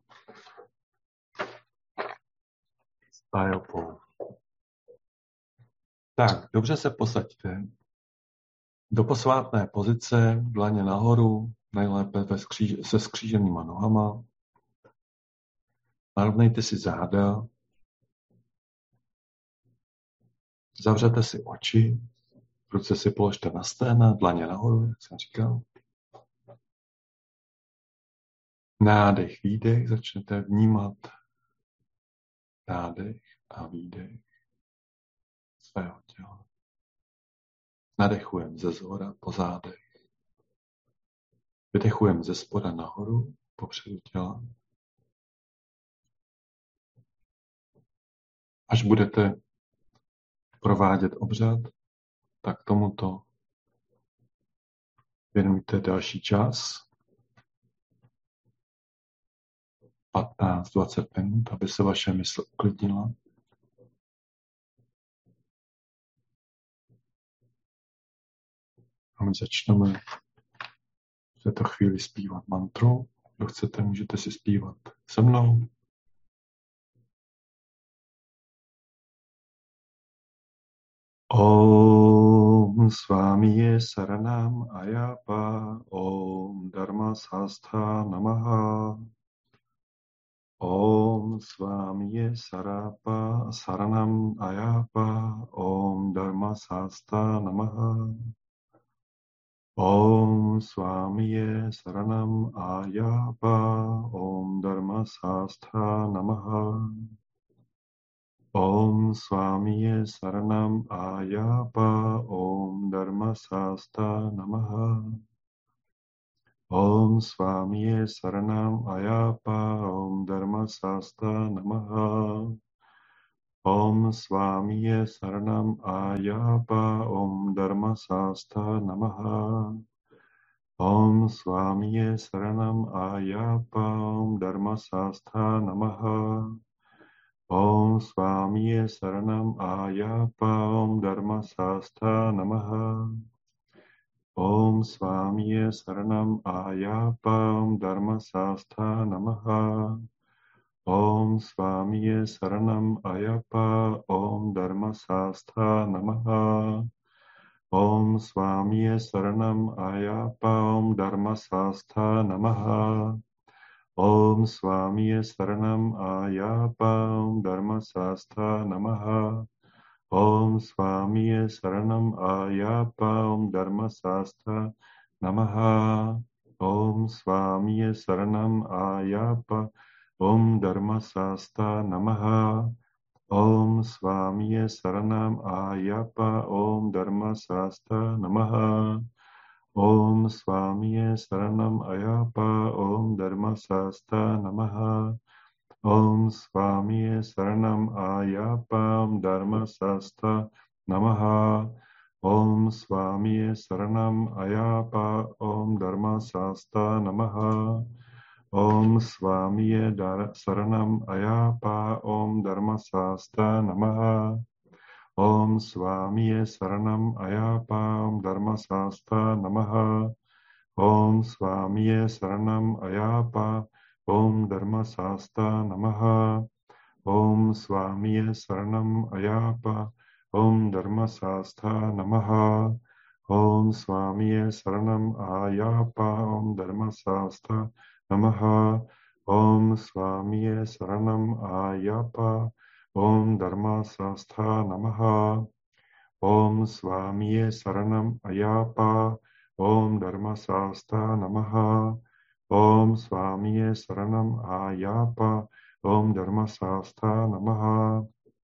s Ayapou. Tak, dobře se posaďte. Do posvátné pozice, dlaně nahoru, nejlépe ve skříž, se skříženýma nohama. Narovnejte si záda. Zavřete si oči. Ruce si položte na sténa, dlaně nahoru, jak jsem říkal. Nádech, výdech, začnete vnímat nádech a výdech svého těla. Nadechujeme ze zhora po zádech. Vydechujeme ze spoda nahoru, popředu těla. Až budete provádět obřad, tak tomuto věnujte další čas. patnáct až dvacet minut, aby se vaše mysl uklidnila. A my začneme v této chvíli zpívat mantru. Kdo chcete, můžete si zpívat se mnou. Om Swamiye Saranam Ayapa Om Dharma Sastha Namaha Om Swamiye Sarapa Saranam Ayapa Om Dharma Sastha Namaha Om Swamiye Saranam Ayapa Om Dharma Sastha Namaha Om Swamiye Saranam Ayapa. Om Dharma Sasta Namaha. Om Swamiye Saranam Ayapa. Om Dharma Sasta Namaha. Om Swamiye Saranam Ayapa. Om Dharma Sasta Namaha. Om Swamiye Saranam Ayapa. Om Dharma Sasta Namaha. Om Swamiye Saranam Ayapa. Om Dharma Sasta Namaha. Om Swamiye Saranam Ayapa. Om Dharma Sasta Namaha. Om Swamiye Saranam Ayapa. Om Dharma Sasta Namaha. Om Swamiye Saranam Ayapa. Om Dharma Sasta Namaha. Om Swamiye Saranam Ayapa. Om Dharma Sasta Namaha. Om Swamiye Saranam Ayapa. Om Dharma Sasta Namaha. Om Swamiye Saranam Ayapa. Om Dharma Sasta Namaha. Om Swamiye Saranam Ayapa. Om Dharma Sasta Namaha. Om Swamiye Saranam Ayapa. Om Dharma Sasta Namaha. Om Swamiye Saranam Ayapa. Om Dharma Sasta Namaha. Om Swamiye Saranam Ayapa. Om Dharma Sasta Namaha. Om Swamiye Saranam Ayapa. Om Dharma Sasta Namaha. Om Swamiye Saranam Ayapa. Om Dharma Sasta Namaha. Om Swamiye Saranam Ayapa. Om Dharma Sasta Namaha. Om Swamiye Saranam Ayapa. Om Dharma Sasta Namaha. Om Swamiye Saranam Ayapa. Om Dharma Sasta Namaha. Om Swamiye Saranam Ayapa. Om Dharma Sasta Namaha. Om Swamiye Saranam Ayapa. Om Dharma Sasta Namaha. Om Swamiye Saranam Ayapa. Om Dharma Sasta Namaha.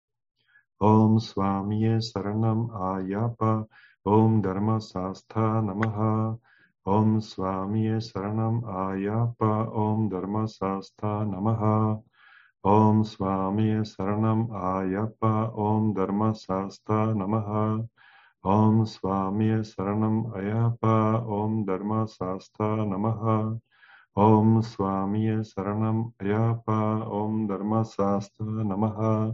Om Swamiye Saranam Ayapa. Om Dharma Sasta Namaha. Om Swamiye Saranam Ayapa. Om Dharma Sasta Namaha. Om Swamiye Saranam Ayapa. Om Dharma Sasta Namaha. Om Swamiye Saranam Ayapa. Om Dharma Sasta Namaha. Om Swamiye Saranam Ayapa. Om Dharma Sasta Namaha.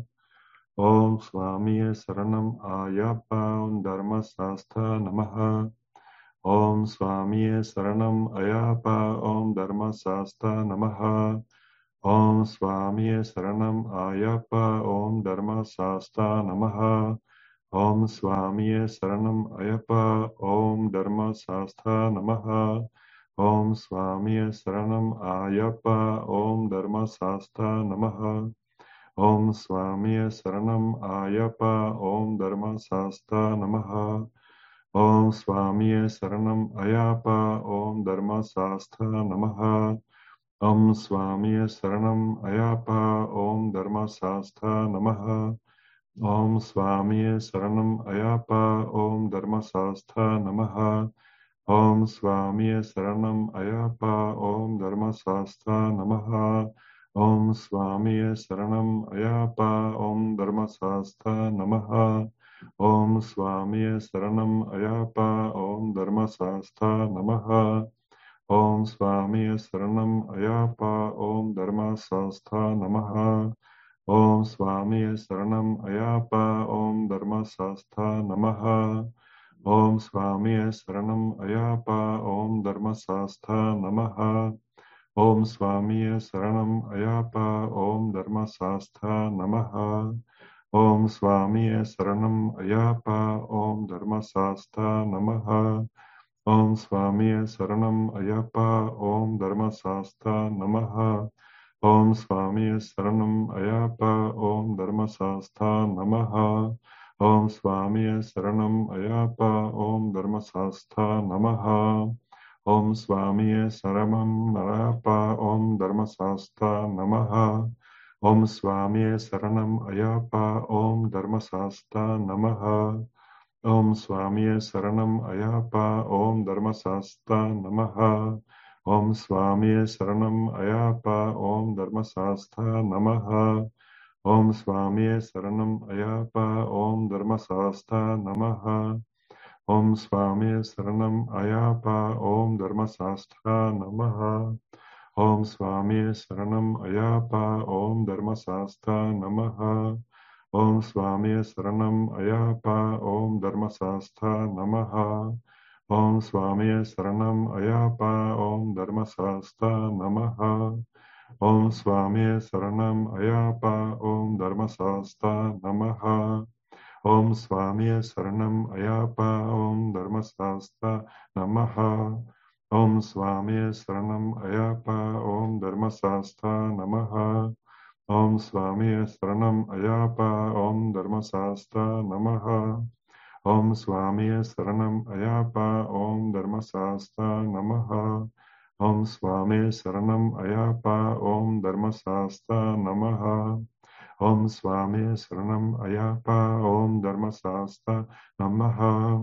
Om Swamiye Saranam Ayapa. Om Dharma Sasta Namaha. Om Swamiye Saranam Ayapa. Om Dharma Sasta Namaha. Om Swamiye Saranam Ayapa. Om Dharma Sasta Namaha. Om Swamiye Saranam Ayapa. Om Dharma Sasta Namaha. Om Swamiye Saranam Ayapa. Om Dharma Sasta Namaha. Om Swamiye Saranam Ayapa. Om Dharma Sasta Namaha. Om Swamiye Saranam Ayapa. Om Dharma Sasta Namaha. Om Swamiye Saranam Ayapa. Om Dharma Sasta Namaha. Om Swamiye Saranam Ayapa. Om Dharma Sasta Namaha. Om Swamiye Saranam Ayapa. Om Dharma Sasta Namaha. Om Swamiye Saranam Ayapa. Om Dharma Sasta Namaha. Om Swamiye Saranam Ayapa. Om Dharma Sasta Namaha. Om Swamiye Saranam Ayapa. Om Dharma Sasta Namaha. Om Swamiye Saranam Ayapa. Om Dharma Sasta Namaha. Om Swamiye Saranam Ayapa. Om Dharma Sasta Namaha. Om Swamiye Saranam Ayapa. Om Dharma Sasta Namaha. Om Swamiye Saranam Ayapa. Om Dharma Sasta Namaha. Om Swamiye Saranam Ayapa. Om Dharma Sasta Namaha. Om Swamiye Saranam Ayapa. Om Dharma Sasta Namaha. Om Swamiye Saranam Ayapa. Om Dharma Sasta Namaha. Om Swamiye Saranam Ayapa. Om Dharma Sasta Namaha. Om Swami Saranam Ayapa Om Dharmasasta Namaha. Om Swami Saranam Ayapa Om Dharmasasta Namaha. Om Swami Saranam Ayapa Om Dharmasasta Namaha. Om Swami Saranam Ayapa Om Dharmasasta Namaha. Om Swami Saranam Ayapa Om Dharmasasta Namaha. Om Swami Saranam Ayapa Om Dharmasasta Namaha. Om Swami Saranam Ayapa Om Dharmasasta Namaha. Om Swami Saranam Ayapa Om Dharmasasta Namaha. Om Swami Saranam Ayapa Om Dharmasasta Namaha. Om Swami Saranam Ayapa Om Dharmasasta Namaha. Om Swami Saranam Ayapa Om Dharmasasta Namaha. Om Swami Saranam Ayapa Om Dharmasasta Namaha. Om Swami Saranam Ayapa Om Dharmasasta Namaha. Om Swami Saranam Ayapa Om Dharmasasta Namaha. Om Swami Saranam Ayapa Om Dharmasasta Namaha.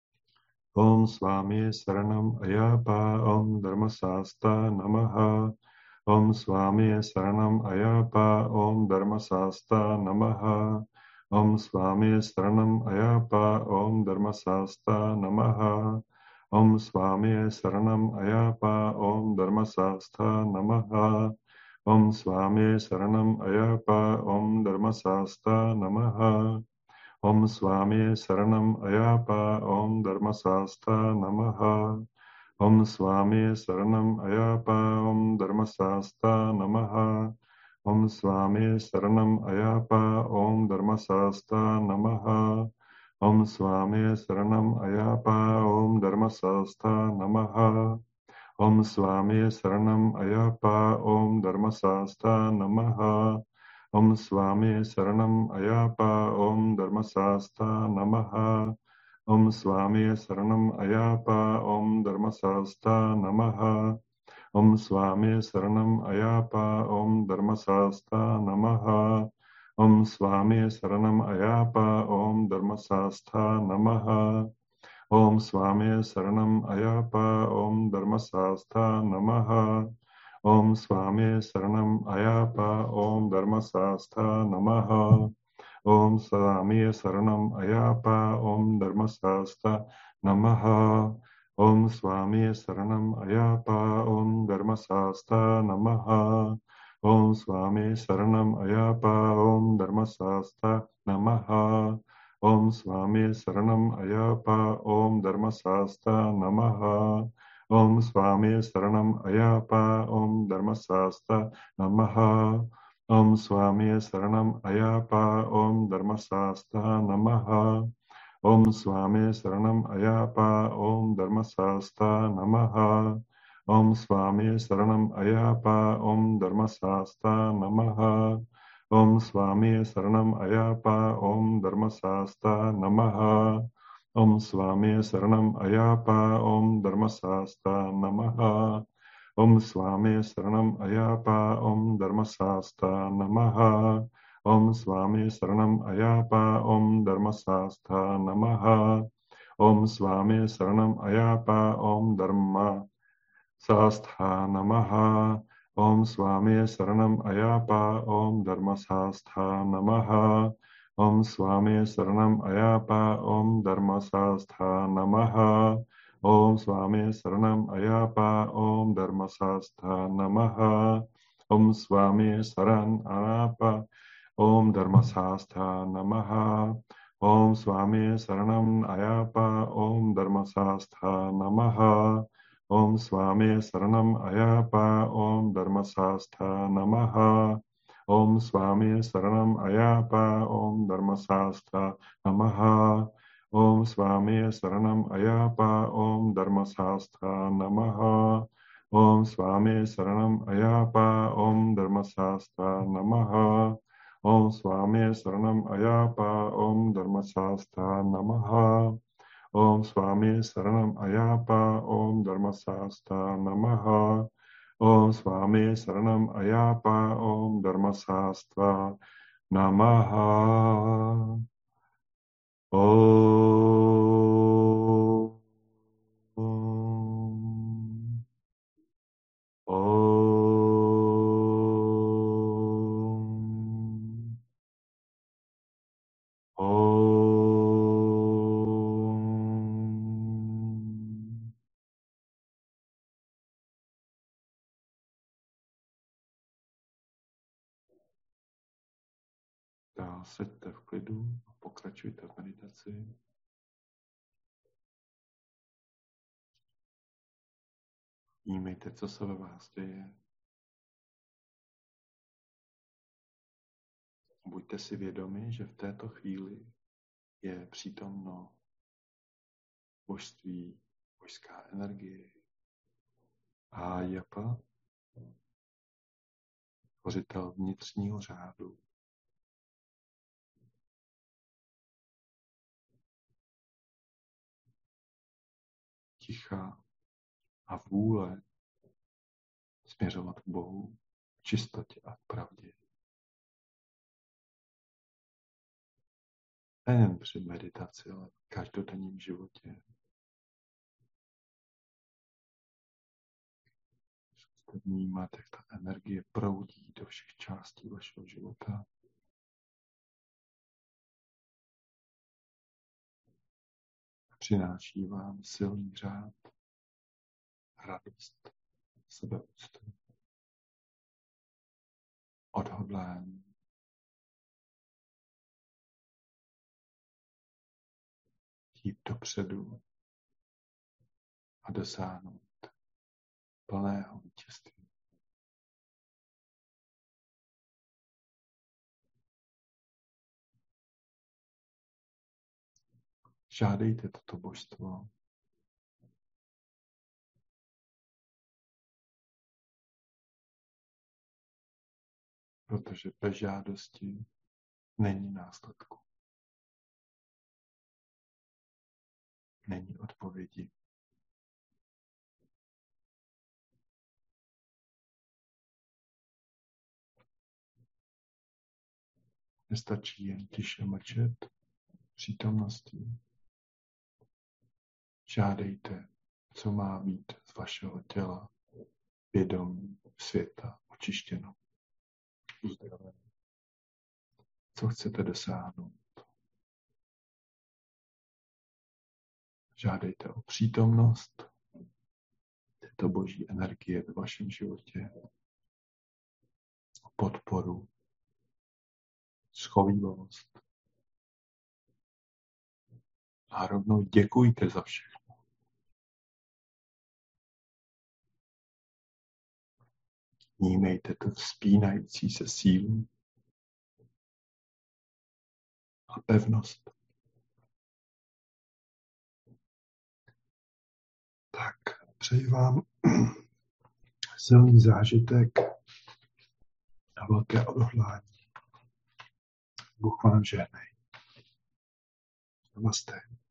Om Swami Saranam Ayapa Om Dharmasasta Namaha. Om Swami Saranam Ayapa Om Dharmasasta Namaha. Om Swami Saranam Ayapa Om Dharmasasta Namaha. Om Swami Saranam Ayapa Om Dharmasasta Namaha. Om Swami Saranam Ayapa Om Dharmasasta Namaha. Om Swami Saranam Ayapa Om Dharmasasta Namaha. Om Swami Saranam Ayapa Om Dharmasasta Namaha. Om Swami Saranam Ayapa Om Dharmasasta Namaha. Om Swami Saranam Ayapa Om Dharmasasta Namaha. Om Swami Saranam Ayapa Om Dharmasasta Namaha. Om Swami Saranam Ayapa Om Dharmasasta Namaha. Om Swami Saranam Ayapa Om Dharmasasta Namaha. Om Swami Saranam Ayapa Om Dharmasasta Namaha. Om Swami Saranam Ayapa Om Dharmasasta Namaha. Om Swami Saranam Ayapa Om Dharmasasta Namaha. Om Swami Saranam Ayapa Om Dharmasasta Namaha. Om Swami Saranam Ayapa Om Dharmasasta Namaha. Om Swami Saranam Ayapa Om Dharmasasta Namaha. Om Swami Saranam Ayapa Om Dharmasasta Namaha. Om Swami Saranam Ayapa Om Dharmasasta Namaha. Om Swami Saranam Ayapa Om Dharmasasta Namaha. Om Swami Saranam Ayapa Om Dharmasasta Namaha. Om Swami Saranam Ayapa Om Dharmasasta Namaha. Om Swami Saranam Ayapa Om Dharmasasta Namaha. Om Swami Saranam Ayapa Om Dharmasasta Namaha. Om Swami Saranam Ayapa Om Dharmasasta Namaha. Om Swami Saranam Ayapa Om Dharmasasta Namaha. Om Swami Saranam Ayapa Om Dharmasasta Namaha. Om Swami Saranam Ayapa Om Dharma Sastha Namaha. Om Swami Saranam Ayapa Om Dharmasastha Namaha. Om Swami Saranam Ayapa Om Dharmasastha Namaha. Om Swami Saranam Ayapa Om Dharmasastha Namaha. Om Swami Saran Ayapa Om Dharmasastha Namaha. Om Swami Saranam Ayapa Om Dharmasastha Namaha. Om Swami Saranam Ayapa Om Dharmasastha Namaha. Om Swami Saranam Ayapa Om Dharmasastha Namaha. Om Swami Saranam Ayapa Om Dharmasastha Namaha. Om Swami Saranam Ayapa Om Dharmasastha Namaha. Om Swami Saranam Ayapa Om Dharmasastha Namaha. Om Swami Saranam Ayapa Om Dharmasastha Namaha. Om Swami Saranam Ayapa Om Dharmasastva Namaha. Om. Om. Om. Om. Dál seďte v klidu a pokračujte v meditaci. Vnímejte, co se ve vás děje. Buďte si vědomi, že v této chvíli je přítomno božství, božská energie. A Japa, tvořitel vnitřního řádu. Ticha a vůle směřovat k Bohu, k čistotě a k pravdě. Nejen při meditaci, ale v každodenním životě. Zkuste vnímat, jak ta energie proudí do všech částí vašeho života. Přináší vám silný řád, radost, sebeúctu, odhodlání. Jít dopředu a dosáhnout plného vítězství. Žádejte toto božstvo. Protože bez žádosti není následku. Není odpovědi. Nestačí jen tiše mlčet v přítomnosti. Žádejte, co má být z vašeho těla, vědomí, světa očištěno, uzdraveno. Co chcete dosáhnout? Žádejte o přítomnost této boží energie ve vašem životě, o podporu, schovývavost. A rovnou děkujte za všechno. Vnímejte tu vzpínající se sílu a pevnost. Tak, přeji vám silný zážitek a velké odhodlání. Bůh vám žehnej. Namaste.